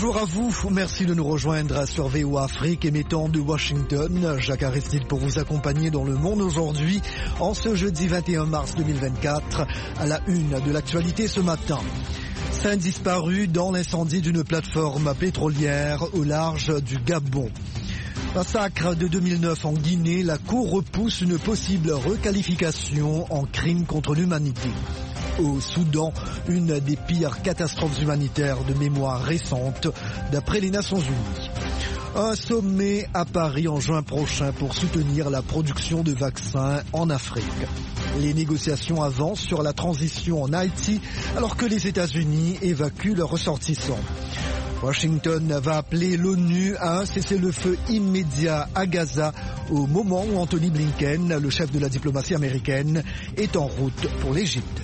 Bonjour à vous, merci de nous rejoindre sur VOA Afrique émettant de Washington. Jacques Aristide pour vous accompagner dans le monde aujourd'hui en ce jeudi 21 mars 2024 à la une de l'actualité ce matin. 5 disparus dans l'incendie d'une plateforme pétrolière au large du Gabon. Massacre de 2009 en Guinée, la Cour repousse une possible requalification en crime contre l'humanité. Au Soudan, une des pires catastrophes humanitaires de mémoire récente, d'après les Nations Unies. Un sommet à Paris en juin prochain pour soutenir la production de vaccins en Afrique. Les négociations avancent sur la transition en Haïti alors que les États-Unis évacuent leurs ressortissants. Washington va appeler l'ONU à un cessez-le-feu immédiat à Gaza au moment où Anthony Blinken, le chef de la diplomatie américaine, est en route pour l'Égypte.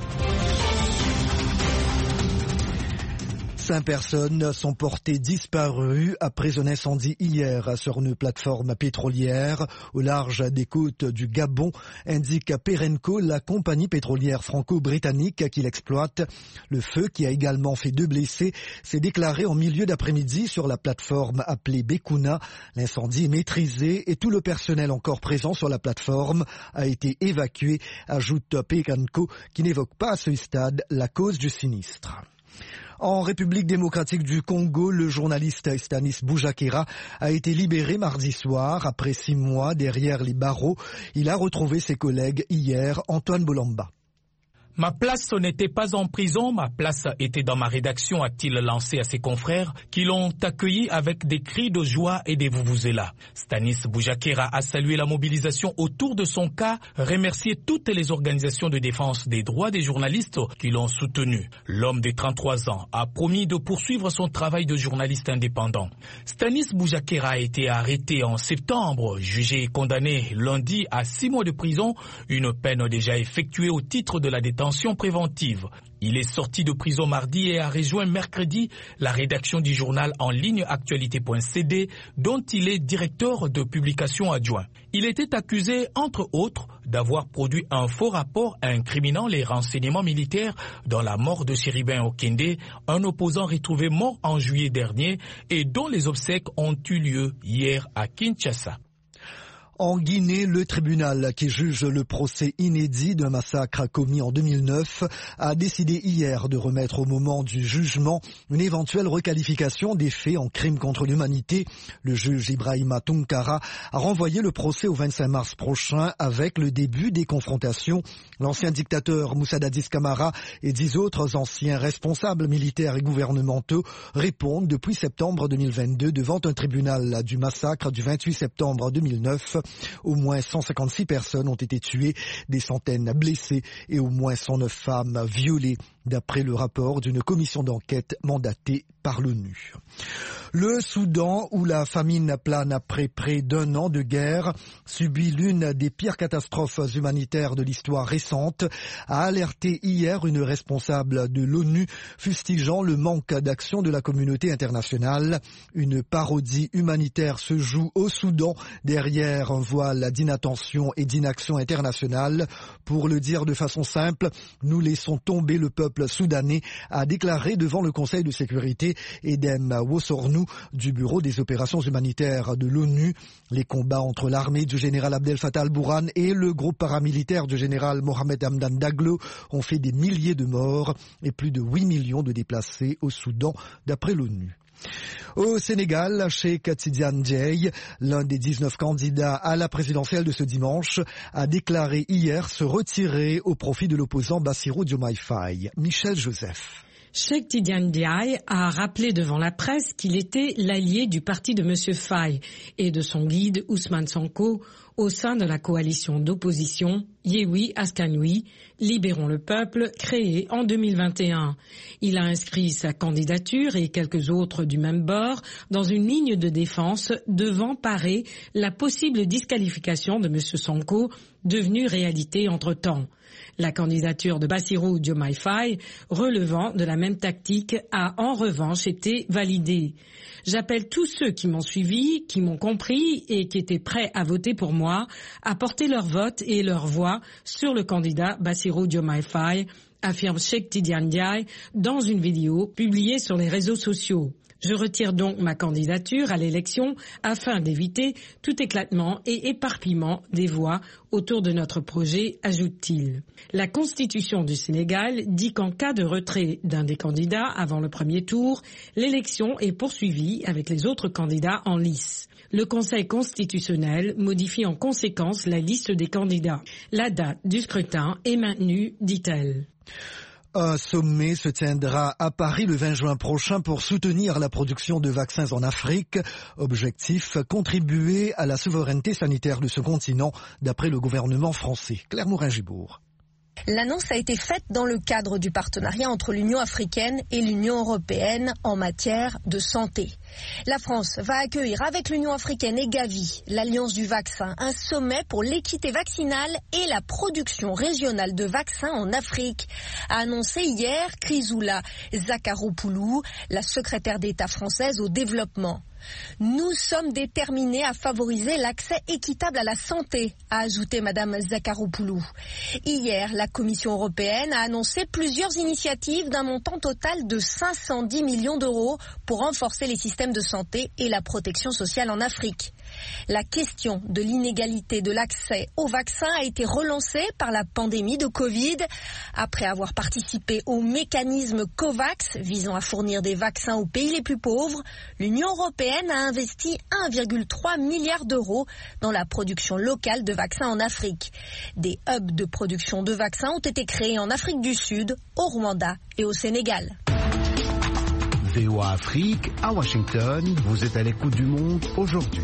5 personnes sont portées disparues après un incendie hier sur une plateforme pétrolière au large des côtes du Gabon, indique Perenco, la compagnie pétrolière franco-britannique qui l'exploite. Le feu, qui a également fait 2 blessés, s'est déclaré en milieu d'après-midi sur la plateforme appelée Bekuna. L'incendie est maîtrisé et tout le personnel encore présent sur la plateforme a été évacué, ajoute Perenco, qui n'évoque pas à ce stade la cause du sinistre. En République démocratique du Congo, le journaliste Stanis Boujakera a été libéré mardi soir après 6 mois derrière les barreaux. Il a retrouvé ses collègues hier. Antoine Bolamba. Ma place n'était pas en prison, ma place était dans ma rédaction, a-t-il lancé à ses confrères qui l'ont accueilli avec des cris de joie et des vuvuzelas. Stanis Boujakera a salué la mobilisation autour de son cas, remercié toutes les organisations de défense des droits des journalistes qui l'ont soutenu. L'homme de 33 ans a promis de poursuivre son travail de journaliste indépendant. Stanis Boujakera a été arrêté en septembre, jugé et condamné lundi à 6 mois de prison, une peine déjà effectuée au titre de la détention préventive. Il est sorti de prison mardi et a rejoint mercredi la rédaction du journal en ligne actualité.cd dont il est directeur de publication adjoint. Il était accusé, entre autres, d'avoir produit un faux rapport incriminant les renseignements militaires dans la mort de Chéribin Okende, un opposant retrouvé mort en juillet dernier et dont les obsèques ont eu lieu hier à Kinshasa. En Guinée, le tribunal qui juge le procès inédit d'un massacre commis en 2009 a décidé hier de remettre au moment du jugement une éventuelle requalification des faits en crime contre l'humanité. Le juge Ibrahima Tunkara a renvoyé le procès au 25 mars prochain avec le début des confrontations. L'ancien dictateur Moussa Dadis Camara et 10 autres anciens responsables militaires et gouvernementaux répondent depuis septembre 2022 devant un tribunal du massacre du 28 septembre 2009. Au moins 156 personnes ont été tuées, des centaines blessées et au moins 109 femmes violées, d'après le rapport d'une commission d'enquête mandatée par l'ONU. Le Soudan, où la famine plane après près d'1 an de guerre, subit l'une des pires catastrophes humanitaires de l'histoire récente, a alerté hier une responsable de l'ONU, fustigeant le manque d'action de la communauté internationale. Une parodie humanitaire se joue au Soudan derrière un voile d'inattention et d'inaction internationale. Pour le dire de façon simple, nous laissons tomber le peuple soudanais, a déclaré devant le Conseil de sécurité Edem Wosornou du Bureau des opérations humanitaires de l'ONU. Les combats entre l'armée du général Abdel Fattah al-Burhan et le groupe paramilitaire du général Mohamed Hamdan Daglo ont fait des milliers de morts et plus de 8 millions de déplacés au Soudan, d'après l'ONU. Au Sénégal, Cheikh Tidiane Diaye, l'un des 19 candidats à la présidentielle de ce dimanche, a déclaré hier se retirer au profit de l'opposant Bassirou Diomaye Faye. Michel Joseph. Cheikh Tidiane Diaye a rappelé devant la presse qu'il était l'allié du parti de M. Faye et de son guide Ousmane Sonko au sein de la coalition d'opposition Yewwi Askan-Wi, Libérons le peuple, créée en 2021. Il a inscrit sa candidature et quelques autres du même bord dans une ligne de défense devant parer la possible disqualification de M. Sonko, devenue réalité entre-temps. La candidature de Bassirou Diomaye Faye, relevant de la même tactique, a en revanche été validée. J'appelle tous ceux qui m'ont suivi, qui m'ont compris et qui étaient prêts à voter pour moi, à porter leur vote et leur voix sur le candidat Bassirou Diomaye Faye, affirme Cheikh Tidiane Diaye dans une vidéo publiée sur les réseaux sociaux. Je retire donc ma candidature à l'élection afin d'éviter tout éclatement et éparpillement des voix autour de notre projet, ajoute-t-il. La Constitution du Sénégal dit qu'en cas de retrait d'un des candidats avant le premier tour, l'élection est poursuivie avec les autres candidats en lice. Le Conseil constitutionnel modifie en conséquence la liste des candidats. La date du scrutin est maintenue, dit-elle. Un sommet se tiendra à Paris le 20 juin prochain pour soutenir la production de vaccins en Afrique. Objectif, contribuer à la souveraineté sanitaire de ce continent, d'après le gouvernement français. Claire Morin-Gibourg. L'annonce a été faite dans le cadre du partenariat entre l'Union africaine et l'Union européenne en matière de santé. La France va accueillir avec l'Union africaine et Gavi, l'Alliance du vaccin, un sommet pour l'équité vaccinale et la production régionale de vaccins en Afrique, a annoncé hier Chrysoula Zakharopoulou, la secrétaire d'État française au développement. Nous sommes déterminés à favoriser l'accès équitable à la santé, a ajouté Madame Zakharopoulou. Hier, la Commission européenne a annoncé plusieurs initiatives d'un montant total de 510 millions d'euros pour renforcer les systèmes de santé et la protection sociale en Afrique. La question de l'inégalité de l'accès aux vaccins a été relancée par la pandémie de Covid. Après avoir participé au mécanisme COVAX visant à fournir des vaccins aux pays les plus pauvres, l'Union européenne a investi 1,3 milliard d'euros dans la production locale de vaccins en Afrique. Des hubs de production de vaccins ont été créés en Afrique du Sud, au Rwanda et au Sénégal. VOA Afrique, à Washington, vous êtes à l'écoute du monde aujourd'hui.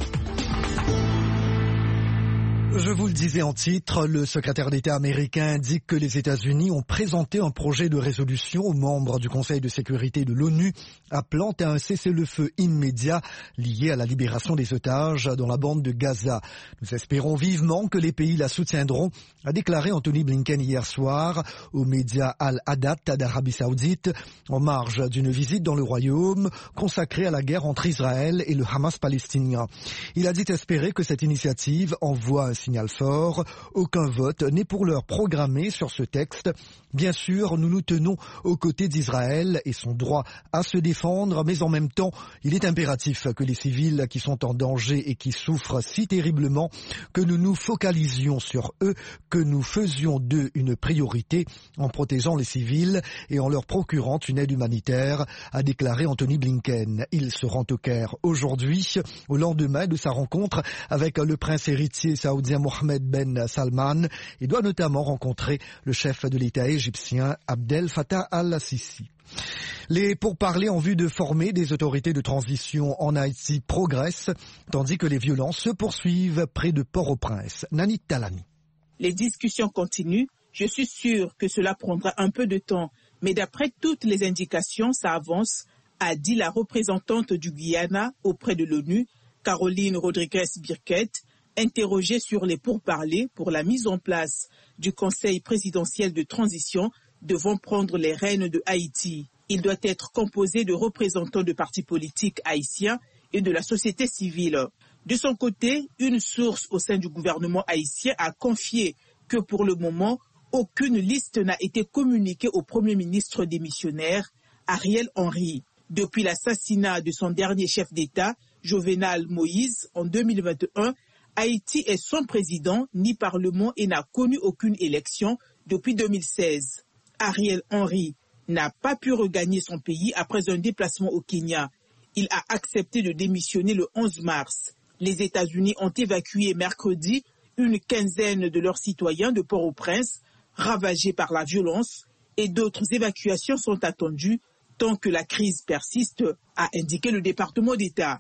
Je vous le disais en titre, le secrétaire d'État américain indique que les États-Unis ont présenté un projet de résolution aux membres du Conseil de sécurité de l'ONU appelant à un cessez-le-feu immédiat lié à la libération des otages dans la bande de Gaza. Nous espérons vivement que les pays la soutiendront, a déclaré Anthony Blinken hier soir aux médias Al-Hadat d'Arabie Saoudite en marge d'une visite dans le Royaume consacrée à la guerre entre Israël et le Hamas palestinien. Il a dit espérer que cette initiative envoie un signal fort. Aucun vote n'est pour l'heure programmé sur ce texte. Bien sûr, nous nous tenons aux côtés d'Israël et son droit à se défendre, mais en même temps, il est impératif que les civils qui sont en danger et qui souffrent si terriblement, que nous nous focalisions sur eux, que nous faisions d'eux une priorité en protégeant les civils et en leur procurant une aide humanitaire, a déclaré Anthony Blinken. Il se rend au Caire aujourd'hui, au lendemain de sa rencontre avec le prince héritier saoudien Mohammed Ben Salman, et doit notamment rencontrer le chef de l'État égyptien Abdel Fattah al-Sisi. Les pourparlers en vue de former des autorités de transition en Haïti progressent, tandis que les violences se poursuivent près de Port-au-Prince. Nanit Talani. Les discussions continuent. Je suis sûr que cela prendra un peu de temps, mais d'après toutes les indications, ça avance, a dit la représentante du Guyana auprès de l'ONU, Caroline Rodriguez-Birquet, interrogée sur les pourparlers pour la mise en place du Conseil présidentiel de transition devant prendre les rênes de Haïti. Il doit être composé de représentants de partis politiques haïtiens et de la société civile. De son côté, une source au sein du gouvernement haïtien a confié que pour le moment, aucune liste n'a été communiquée au Premier ministre démissionnaire, Ariel Henry. Depuis l'assassinat de son dernier chef d'État, Jovenel Moïse, en 2021, Haïti est sans président ni parlement et n'a connu aucune élection depuis 2016. Ariel Henry n'a pas pu regagner son pays après un déplacement au Kenya. Il a accepté de démissionner le 11 mars. Les États-Unis ont évacué mercredi une quinzaine de leurs citoyens de Port-au-Prince, ravagés par la violence, et d'autres évacuations sont attendues tant que la crise persiste, a indiqué le département d'État.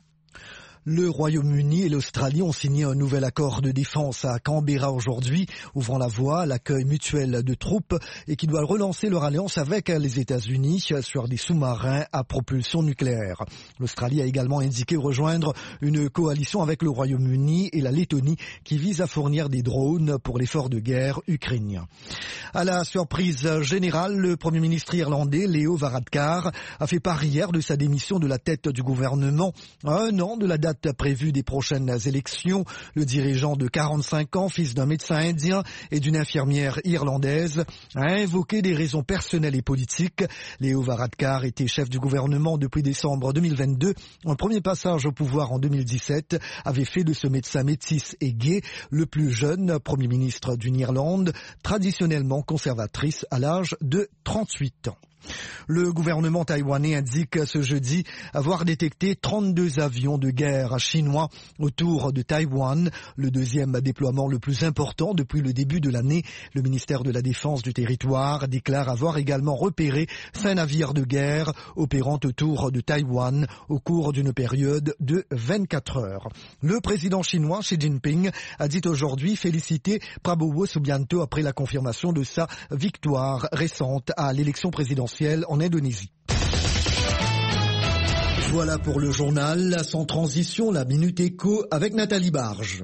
Le Royaume-Uni et l'Australie ont signé un nouvel accord de défense à Canberra aujourd'hui, ouvrant la voie à l'accueil mutuel de troupes et qui doit relancer leur alliance avec les États-Unis sur des sous-marins à propulsion nucléaire. L'Australie a également indiqué rejoindre une coalition avec le Royaume-Uni et la Lettonie qui vise à fournir des drones pour l'effort de guerre ukrainien. À la surprise générale, le Premier ministre irlandais Leo Varadkar a fait part hier de sa démission de la tête du gouvernement à un an de la date date prévue des prochaines élections. Le dirigeant de 45 ans, fils d'un médecin indien et d'une infirmière irlandaise, a invoqué des raisons personnelles et politiques. Leo Varadkar était chef du gouvernement depuis décembre 2022. Un premier passage au pouvoir en 2017 avait fait de ce médecin métis et gay le plus jeune Premier ministre d'une Irlande, traditionnellement conservatrice à l'âge de 38 ans. Le gouvernement taïwanais indique ce jeudi avoir détecté 32 avions de guerre chinois autour de Taïwan, le deuxième déploiement le plus important depuis le début de l'année. Le ministère de la Défense du territoire déclare avoir également repéré 5 navires de guerre opérant autour de Taïwan au cours d'une période de 24 heures. Le président chinois Xi Jinping a dit aujourd'hui féliciter Prabowo Subianto après la confirmation de sa victoire récente à l'élection présidentielle en Indonésie. Voilà pour le journal. Sans transition, la Minute Éco avec Nathalie Barge.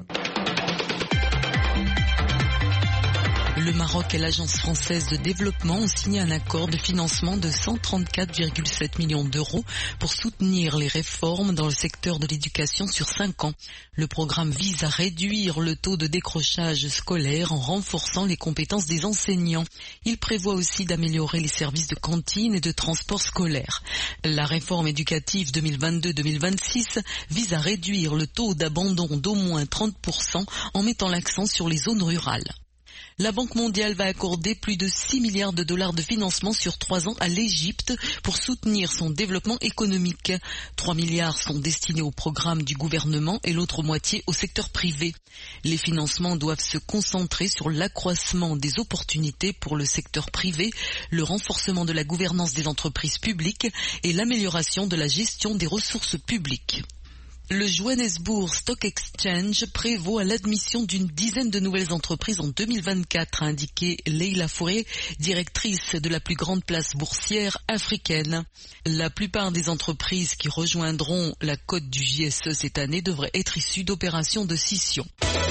Le Maroc et l'Agence française de développement ont signé un accord de financement de 134,7 millions d'euros pour soutenir les réformes dans le secteur de l'éducation sur 5 ans. Le programme vise à réduire le taux de décrochage scolaire en renforçant les compétences des enseignants. Il prévoit aussi d'améliorer les services de cantine et de transport scolaire. La réforme éducative 2022-2026 vise à réduire le taux d'abandon d'au moins 30% en mettant l'accent sur les zones rurales. La Banque mondiale va accorder plus de 6 milliards de dollars de financement sur 3 ans à l'Égypte pour soutenir son développement économique. 3 milliards sont destinés au programme du gouvernement et l'autre moitié au secteur privé. Les financements doivent se concentrer sur l'accroissement des opportunités pour le secteur privé, le renforcement de la gouvernance des entreprises publiques et l'amélioration de la gestion des ressources publiques. Le Johannesburg Stock Exchange prévoit l'admission d'une dizaine de nouvelles entreprises en 2024, a indiqué Leila Fouré, directrice de la plus grande place boursière africaine. La plupart des entreprises qui rejoindront la cote du JSE cette année devraient être issues d'opérations de scission.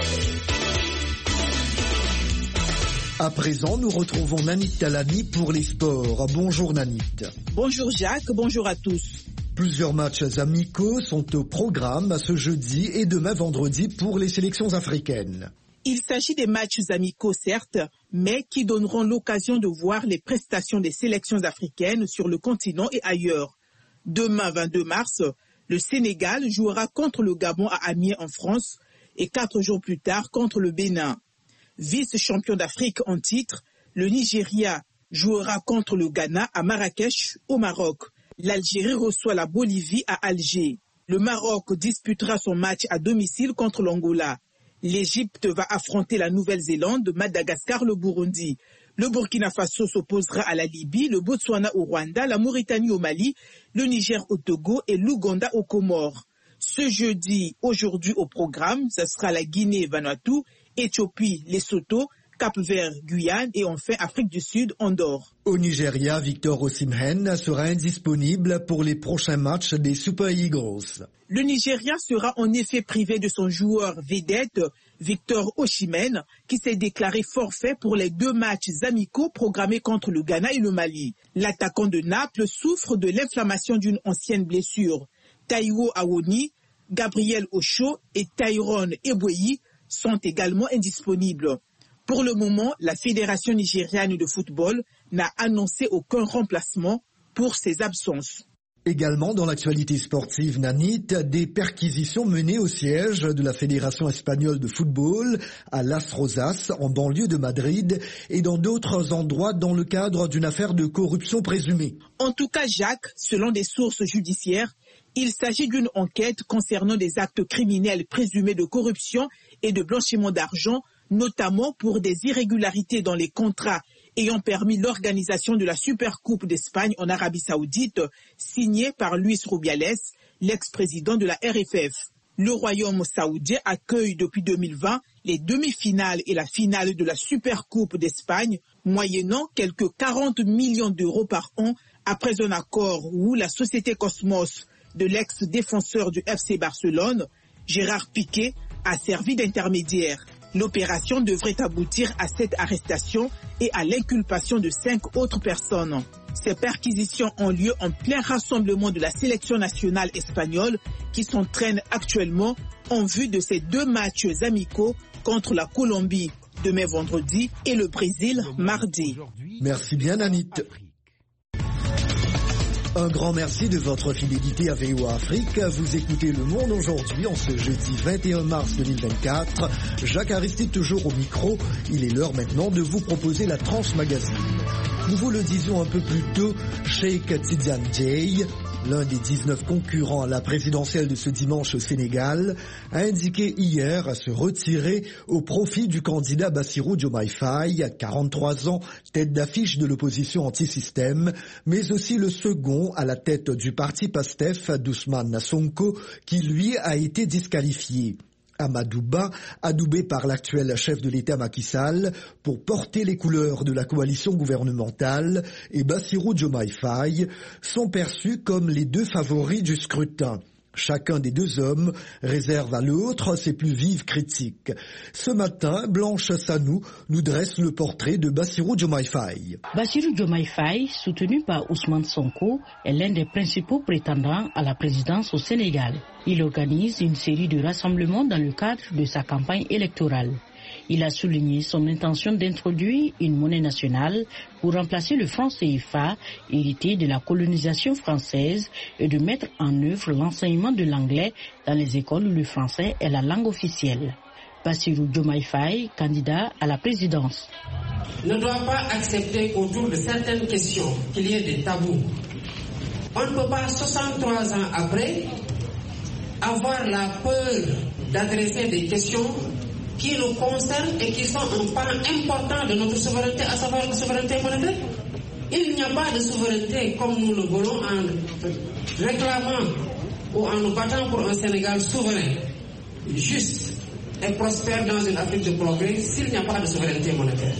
À présent, nous retrouvons Nanit Talani pour les sports. Bonjour Nanit. Bonjour Jacques, bonjour à tous. Plusieurs matchs amicaux sont au programme ce jeudi et demain vendredi pour les sélections africaines. Il s'agit des matchs amicaux certes, mais qui donneront l'occasion de voir les prestations des sélections africaines sur le continent et ailleurs. Demain 22 mars, le Sénégal jouera contre le Gabon à Amiens en France et 4 jours plus tard contre le Bénin. Vice-champion d'Afrique en titre, le Nigeria jouera contre le Ghana à Marrakech au Maroc. L'Algérie reçoit la Bolivie à Alger. Le Maroc disputera son match à domicile contre l'Angola. L'Égypte va affronter la Nouvelle-Zélande, Madagascar, le Burundi. Le Burkina Faso s'opposera à la Libye, le Botswana au Rwanda, la Mauritanie au Mali, le Niger au Togo et l'Ouganda aux Comores. Ce jeudi, aujourd'hui au programme, ce sera la Guinée-Vanuatu, Éthiopie, Lesotho, Cap-Vert, Guyane et enfin Afrique du Sud, Andorre. Au Nigeria, Victor Osimhen sera indisponible pour les prochains matchs des Super Eagles. Le Nigeria sera en effet privé de son joueur vedette, Victor Osimhen, qui s'est déclaré forfait pour les 2 matchs amicaux programmés contre le Ghana et le Mali. L'attaquant de Naples souffre de l'inflammation d'une ancienne blessure. Taiwo Awoni, Gabriel Ocho et Tyrone Eboueyi sont également indisponibles. Pour le moment, la Fédération nigériane de football n'a annoncé aucun remplacement pour ces absences. Également dans l'actualité sportive, Nanit, des perquisitions menées au siège de la Fédération espagnole de football à Las Rosas, en banlieue de Madrid, et dans d'autres endroits dans le cadre d'une affaire de corruption présumée. En tout cas, Jacques, selon des sources judiciaires, il s'agit d'une enquête concernant des actes criminels présumés de corruption et de blanchiment d'argent, notamment pour des irrégularités dans les contrats ayant permis l'organisation de la Supercoupe d'Espagne en Arabie Saoudite, signée par Luis Rubiales, l'ex-président de la RFF. Le Royaume saoudien accueille depuis 2020 les demi-finales et la finale de la Supercoupe d'Espagne, moyennant quelques 40 millions d'euros par an après un accord où la société Cosmos de l'ex-défenseur du FC Barcelone, Gérard Piqué, a servi d'intermédiaire. L'opération devrait aboutir à cette arrestation et à l'inculpation de 5 autres personnes. Ces perquisitions ont lieu en plein rassemblement de la sélection nationale espagnole qui s'entraîne actuellement en vue de ces 2 matchs amicaux contre la Colombie demain vendredi et le Brésil mardi. Merci bien Nanit. Un grand merci de votre fidélité à VOA Afrique. Vous écoutez Le Monde aujourd'hui en ce jeudi 21 mars 2024. Jacques Aristide toujours au micro. Il est l'heure maintenant de vous proposer la Tranche Magazine. Nous vous le disions un peu plus tôt, Cheikh Tidiane Dièye, l'un des 19 concurrents à la présidentielle de ce dimanche au Sénégal, a indiqué hier se retirer au profit du candidat Bassirou Diomaye Faye, 43 ans, tête d'affiche de l'opposition anti-système, mais aussi le second à la tête du parti PASTEF, Ousmane Sonko, qui lui a été disqualifié. Amadou Ba, adoubé par l'actuel chef de l'État Macky Sall pour porter les couleurs de la coalition gouvernementale, et Bassirou Diomaye Faye sont perçus comme les 2 favoris du scrutin. Chacun des 2 hommes réserve à l'autre ses plus vives critiques. Ce matin, Blanche Sanou nous dresse le portrait de Bassirou Diomaye Faye. Bassirou Diomaye Faye, soutenu par Ousmane Sonko, est l'un des principaux prétendants à la présidence au Sénégal. Il organise une série de rassemblements dans le cadre de sa campagne électorale. Il a souligné son intention d'introduire une monnaie nationale pour remplacer le franc CFA, hérité de la colonisation française, et de mettre en œuvre l'enseignement de l'anglais dans les écoles où le français est la langue officielle. Bassirou Diomaye Faye, candidat à la présidence. Ne doit pas accepter autour de certaines questions qu'il y ait des tabous. On ne peut pas, 63 ans après, avoir la peur d'adresser des questions qui nous concernent et qui sont un pan important de notre souveraineté, à savoir la souveraineté monétaire. Il n'y a pas de souveraineté comme nous le voulons en réclamant ou en nous battant pour un Sénégal souverain, juste et prospère dans une Afrique de progrès s'il n'y a pas de souveraineté monétaire.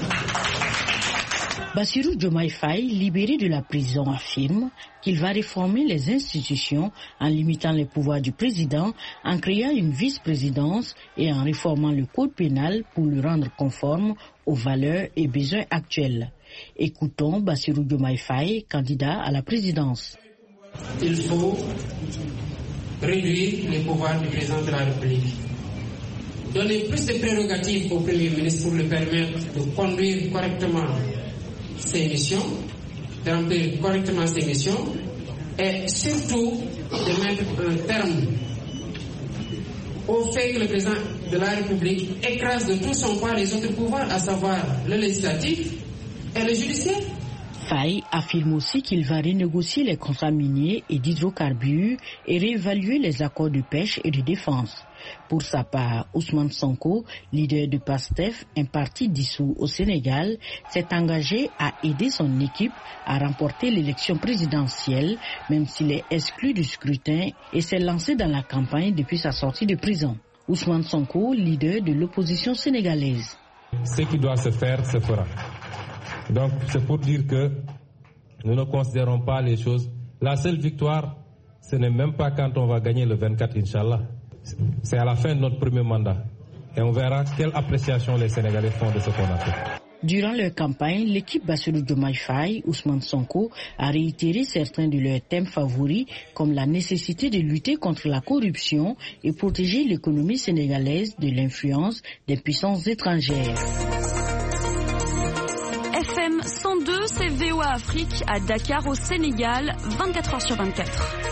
Bassirou Diomaye Faye, libéré de la prison, affirme qu'il va réformer les institutions en limitant les pouvoirs du président, en créant une vice-présidence et en réformant le code pénal pour le rendre conforme aux valeurs et besoins actuels. Écoutons Bassirou Diomaye Faye, candidat à la présidence. Il faut réduire les pouvoirs du président de la République. Donner plus de prérogatives au Premier ministre pour lui permettre de conduire correctement ses missions, de remplir correctement ses missions et surtout de mettre un terme au fait que le président de la République écrase de tout son poids les autres pouvoirs, à savoir le législatif et le judiciaire. Faye affirme aussi qu'il va renégocier les contrats miniers et d'hydrocarbures et réévaluer les accords de pêche et de défense. Pour sa part, Ousmane Sonko, leader de PASTEF, un parti dissous au Sénégal, s'est engagé à aider son équipe à remporter l'élection présidentielle, même s'il est exclu du scrutin, et s'est lancé dans la campagne depuis sa sortie de prison. Ousmane Sonko, leader de l'opposition sénégalaise. Ce qui doit se faire, se fera. Donc c'est pour dire que nous ne considérons pas les choses. La seule victoire, ce n'est même pas quand on va gagner le 24, Inch'Allah. C'est à la fin de notre premier mandat. Et on verra quelle appréciation les Sénégalais font de ce qu'on a fait. Durant leur campagne, l'équipe Bassirou Diomaye Faye, Ousmane Sonko, a réitéré certains de leurs thèmes favoris, comme la nécessité de lutter contre la corruption et protéger l'économie sénégalaise de l'influence des puissances étrangères. FM 102, c'est VOA Afrique à Dakar au Sénégal, 24h/24.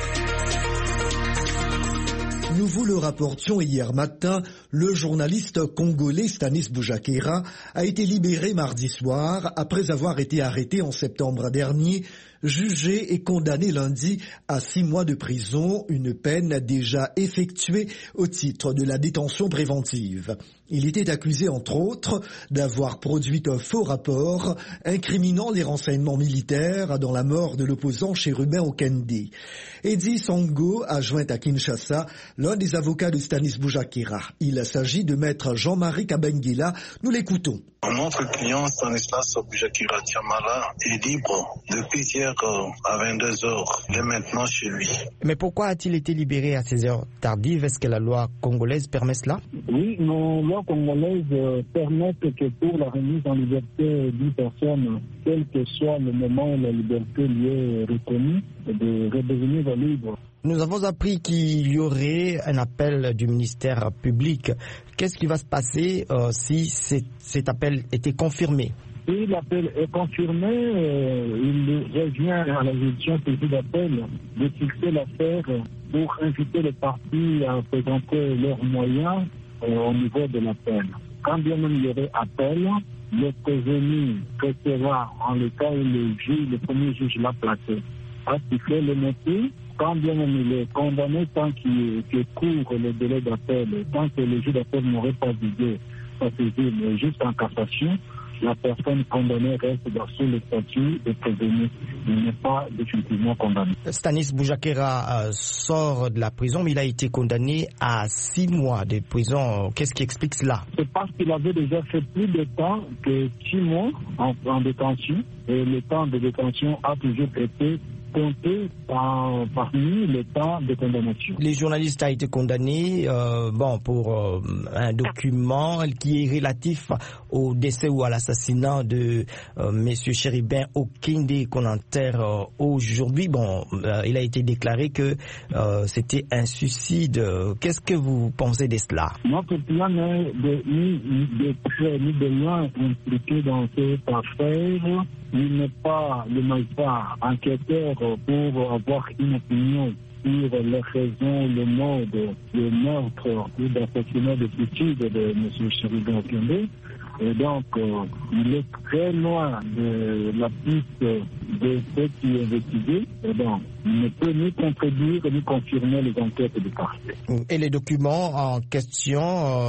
Nous vous le rapportions hier matin, le journaliste congolais Stanis Boujakera a été libéré mardi soir après avoir été arrêté en septembre dernier, jugé et condamné lundi à 6 mois de prison, une peine déjà effectuée au titre de la détention préventive. Il était accusé, entre autres, d'avoir produit un faux rapport incriminant les renseignements militaires dans la mort de l'opposant Chérubin Okende. Eddy Sango a joint à Kinshasa l'un des avocats de Stanis Boujakera. Il s'agit de maître Jean-Marie Kabengila. Nous l'écoutons. Notre client Stanislas Boujakera Tiamara est libre depuis hier hier à 22h. Il est maintenant chez lui. Mais pourquoi a-t-il été libéré à ces heures tardives? Est-ce que la loi congolaise permet cela? Oui, nos lois congolaises permettent que pour la remise en liberté d'une personne, quel que soit le moment où la liberté lui est reconnue, de redevenir libre. Nous avons appris qu'il y aurait un appel du ministère public. Qu'est-ce qui va se passer si cet appel était confirmé? Si l'appel est confirmé, il revient à la gestion publique d'appel de fixer l'affaire pour inviter les partis à présenter leurs moyens au niveau de l'appel. Quand bien même il y aurait appel, le prévenu recevra, en le cas où le premier juge l'a placé, a sifflé le motif. Quand bien même il est condamné, tant qu'il court le délai d'appel, tant que le juge d'appel n'aurait pas visé sa saisine, mais juste en cassation, la personne condamnée reste sous le statut de prévenu. Il n'est pas définitivement condamné. Stanis Bujakera sort de la prison, mais il a été condamné à 6 mois de prison. Qu'est-ce qui explique cela? C'est parce qu'il avait déjà fait plus de temps que 6 mois en détention. Et le temps de détention a toujours été compté parmi les temps de condamnation. Les journalistes ont été condamnés pour un document qui est relatif au décès ou à l'assassinat de M. Chéribin Okinde qu'on enterre aujourd'hui. Il a été déclaré que c'était un suicide. Qu'est-ce que vous pensez de cela? Notre plan n'est ni de loin impliqué dans cette affaire. Il n'est pas le magistrat enquêteur pour avoir une opinion sur les raisons, le mode de meurtre ou d'assassinat de suicide de M. Chéribin Okinde. Et donc, il est très loin de la piste de ce qui est investigué. Et donc, il ne peut ni contredire ni confirmer les enquêtes du parquet. Et les documents en question,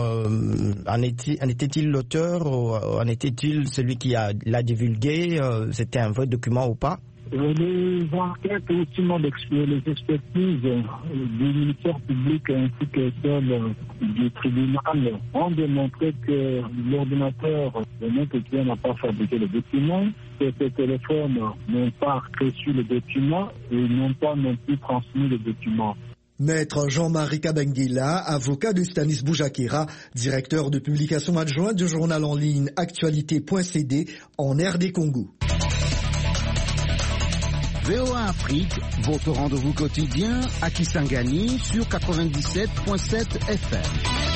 en était-il l'auteur ou en était-il celui qui l'a divulgué? C'était un vrai document ou pas? Les enquêtes aussi les expertises du ministère public ainsi que celles du tribunal ont démontré que l'ordinateur de notre client n'a pas fabriqué le document, que ces téléphones n'ont pas reçu le document et n'ont pas non plus transmis le document. Maître Jean-Marie Kabengila, avocat de Stanis Bujakera, directeur de publication adjoint du journal en ligne Actualité.cd en RD Congo. VOA Afrique, votre rendez-vous quotidien à Kisangani sur 97.7 FM.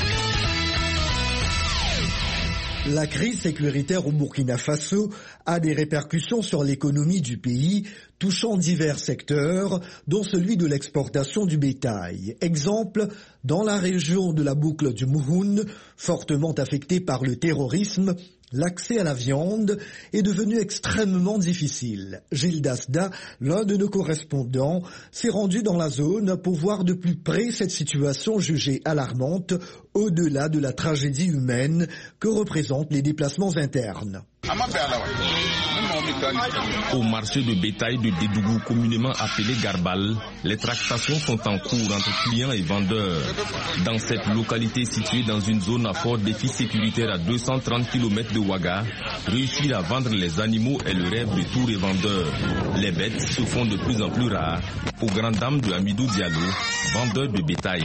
La crise sécuritaire au Burkina Faso a des répercussions sur l'économie du pays, touchant divers secteurs, dont celui de l'exportation du bétail. Exemple, dans la région de la boucle du Mouhoun, fortement affectée par le terrorisme, l'accès à la viande est devenu extrêmement difficile. Gilles Dasda, l'un de nos correspondants, s'est rendu dans la zone pour voir de plus près cette situation jugée alarmante au-delà de la tragédie humaine que représentent les déplacements internes. Au marché de bétail de Dédougou, communément appelé Garbal, les tractations sont en cours entre clients et vendeurs. Dans cette localité située dans une zone à fort défi sécuritaire à 230 km de Ouaga, réussir à vendre les animaux est le rêve de tous les vendeurs. Les bêtes se font de plus en plus rares, aux grandes dames de Hamidou Diallo, vendeur de bétail.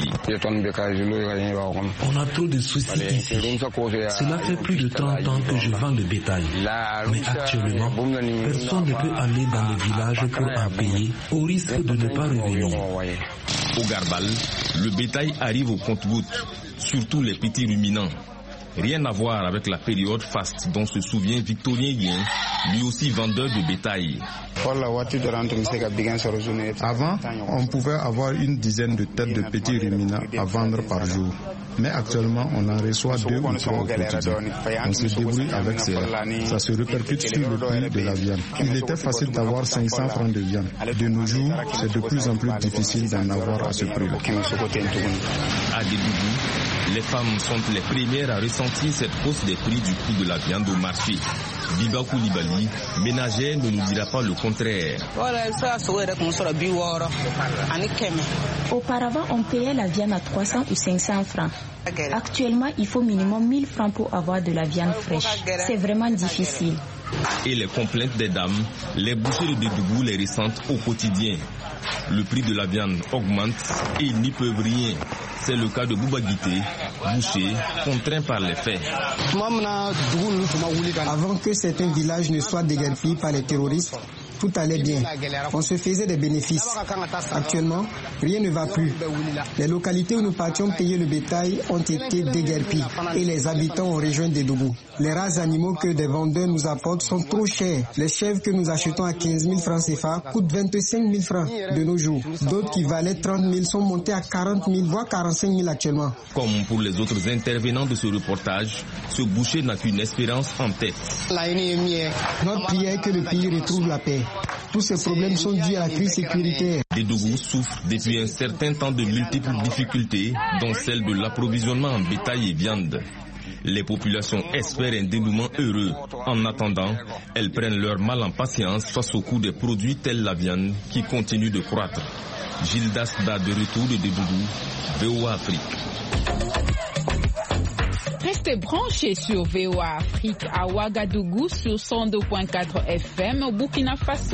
On a trop de soucis ici. Cela fait plus de 30 ans que je vends le bétail. Mais actuellement, personne ne peut aller dans le village pour en payer, au risque de ne pas revenir. Au Garbal, le bétail arrive au compte-gouttes, surtout les petits ruminants. Rien à voir avec la période faste dont se souvient Victorien Lien, lui aussi vendeur de bétail. Avant, on pouvait avoir une dizaine de têtes de petits ruminants à vendre par jour. Mais actuellement, on en reçoit 2 ou 3 au quotidien. On se débrouille avec cela. Ça se répercute sur le prix de la viande. Il était facile d'avoir 500 francs de viande. De nos jours, c'est de plus en plus difficile d'en avoir à ce prix-là. À Dédougou, les femmes sont les premières à ressentir cette hausse des prix du coût de la viande au marché. Biba Koulibaly, ménagère, ne nous dira pas le contraire. Auparavant, on payait la viande à 300 ou 500 francs. Actuellement, il faut minimum 1000 francs pour avoir de la viande fraîche. C'est vraiment difficile. Et les complaintes des dames, les bouchers de Dédougou les ressentent au quotidien. Le prix de la viande augmente et ils n'y peuvent rien. C'est le cas de Bouba Guité, boucher, contraint par les faits. Avant que certains villages ne soient déguerpis par les terroristes, tout allait bien. On se faisait des bénéfices. Actuellement, rien ne va plus. Les localités où nous partions payer le bétail ont été déguerpies et les habitants ont rejoint Dédougou. Les rares animaux que des vendeurs nous apportent sont trop chers. Les chèvres que nous achetons à 15 000 francs CFA coûtent 25 000 francs de nos jours. D'autres qui valaient 30 000 sont montés à 40 000, voire 45 000 actuellement. Comme pour les autres intervenants de ce reportage, ce boucher n'a qu'une espérance en tête. Notre prière est que le pays retrouve la paix. Tous ces problèmes sont dus à la crise sécuritaire. Dédougou souffre depuis un certain temps de multiples difficultés, dont celle de l'approvisionnement en bétail et viande. Les populations espèrent un dénouement heureux. En attendant, elles prennent leur mal en patience face au coût des produits tels la viande qui continue de croître. Gilles Dasda de retour de Dédougou, VOA Afrique. Restez branchés sur VOA Afrique à Ouagadougou sur 102.4 FM au Burkina Faso.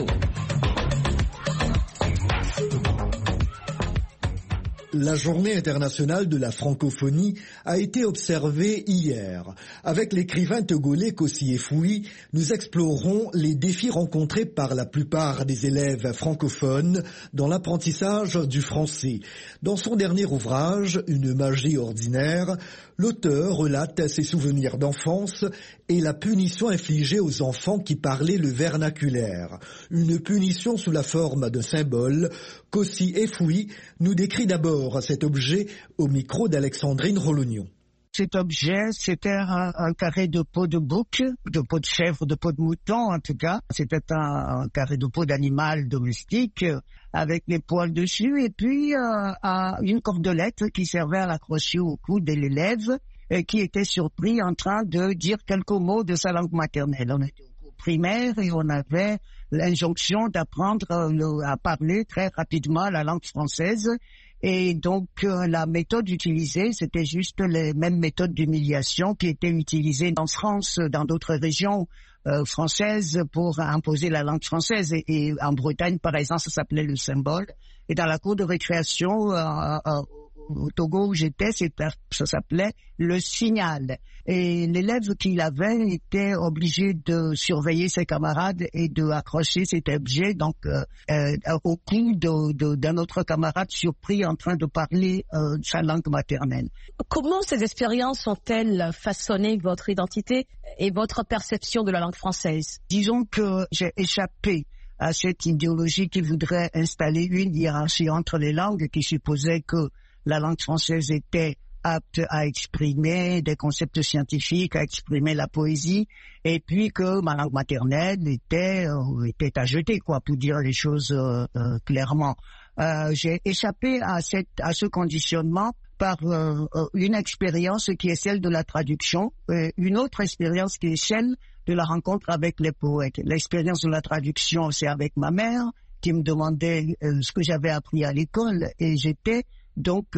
La journée internationale de la francophonie a été observée hier. Avec l'écrivain togolais Kossi Efoui, nous explorons les défis rencontrés par la plupart des élèves francophones dans l'apprentissage du français. Dans son dernier ouvrage, Une magie ordinaire, l'auteur relate ses souvenirs d'enfance et la punition infligée aux enfants qui parlaient le vernaculaire. Une punition sous la forme d'un symbole. Kossi Efoui nous décrit d'abord cet objet au micro d'Alexandrine Rolognon. Cet objet, c'était un carré de peau de bouc, de peau de chèvre, de peau de mouton en tout cas. C'était un carré de peau d'animal domestique avec les poils dessus et puis une cordelette qui servait à l'accrocher au cou de l'élève qui était surpris en train de dire quelques mots de sa langue maternelle. On était au cours primaire et on avait l'injonction d'apprendre à parler très rapidement la langue française. Et donc, la méthode utilisée, c'était juste les mêmes méthodes d'humiliation qui étaient utilisées en France, dans d'autres régions françaises pour imposer la langue française. Et en Bretagne, par exemple, ça s'appelait le symbole. Et dans la cour de récréation, au Togo où j'étais, ça s'appelait le signal. Et l'élève qui l'avait était obligé de surveiller ses camarades et de accrocher cet objet donc au cou d'un autre camarade surpris en train de parler sa langue maternelle. Comment ces expériences ont-elles façonné votre identité et votre perception de la langue française? Disons que j'ai échappé à cette idéologie qui voudrait installer une hiérarchie entre les langues qui supposait que la langue française était apte à exprimer des concepts scientifiques, à exprimer la poésie, et puis que ma langue maternelle était à jeter, quoi, pour dire les choses clairement. J'ai échappé à ce conditionnement par une expérience qui est celle de la traduction, une autre expérience qui est celle de la rencontre avec les poètes. L'expérience de la traduction, c'est avec ma mère qui me demandait ce que j'avais appris à l'école, et j'étais donc,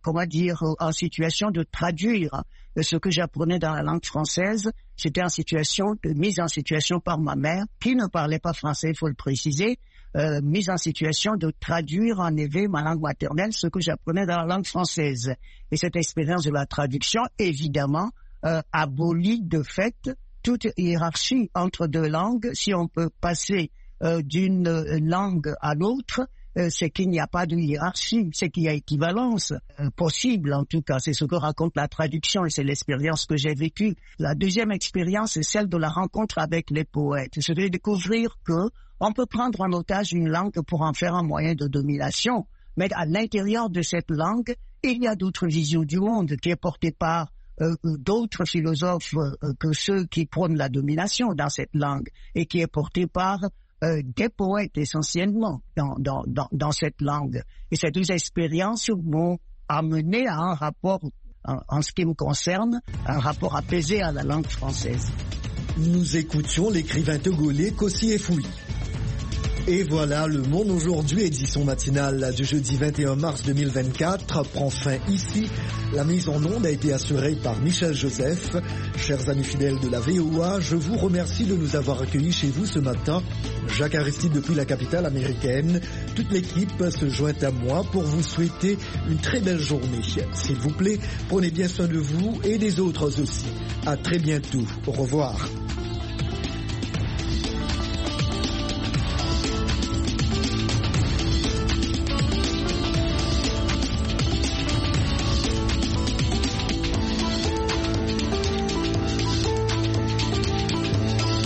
en situation de traduire ce que j'apprenais dans la langue française. J'étais en situation de mise en situation par ma mère, qui ne parlait pas français, il faut le préciser, mise en situation de traduire en effet ma langue maternelle, ce que j'apprenais dans la langue française. Et cette expérience de la traduction, évidemment, abolit de fait toute hiérarchie entre deux langues. Si on peut passer d'une langue à l'autre, c'est qu'il n'y a pas de hiérarchie, c'est qu'il y a équivalence possible en tout cas. C'est ce que raconte la traduction et c'est l'expérience que j'ai vécue. La deuxième expérience, c'est celle de la rencontre avec les poètes. C'est de découvrir que on peut prendre en otage une langue pour en faire un moyen de domination, mais à l'intérieur de cette langue, il y a d'autres visions du monde qui est portée par d'autres philosophes que ceux qui prônent la domination dans cette langue et qui est portée par des poètes essentiellement dans cette langue. Et ces deux expériences m'ont amené à un rapport, en ce qui me concerne, un rapport apaisé à la langue française. Nous écoutions l'écrivain togolais Kossi Efoui. Et voilà, le Monde aujourd'hui, édition matinale du jeudi 21 mars 2024, prend fin ici. La mise en onde a été assurée par Michel Joseph. Chers amis fidèles de la VOA, je vous remercie de nous avoir accueillis chez vous ce matin. Jacques Aristide depuis la capitale américaine. Toute l'équipe se joint à moi pour vous souhaiter une très belle journée. S'il vous plaît, prenez bien soin de vous et des autres aussi. À très bientôt. Au revoir.